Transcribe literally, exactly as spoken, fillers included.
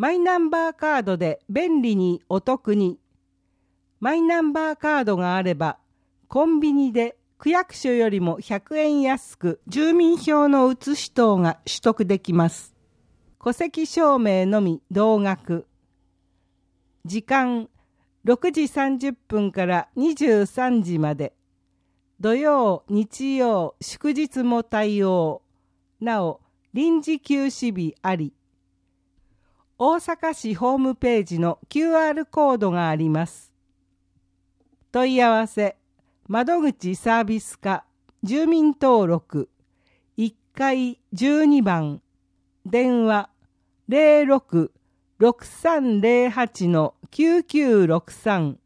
マイナンバーカードで便利にお得に。マイナンバーカードがあれば、コンビニで区役所よりもひゃくえん安く住民票の写し等が取得できます。戸籍証明のみ同額。時間ろくじさんじゅっぷんからにじゅうさんじまで。土曜、日曜、祝日も対応。なお、臨時休止日あり。大阪市ホームページの キューアール コードがあります。問い合わせ、窓口サービス課、住民登録、いっかいじゅうにばん、電話 ゼロろく ろくさんゼロはち きゅうきゅうろくさん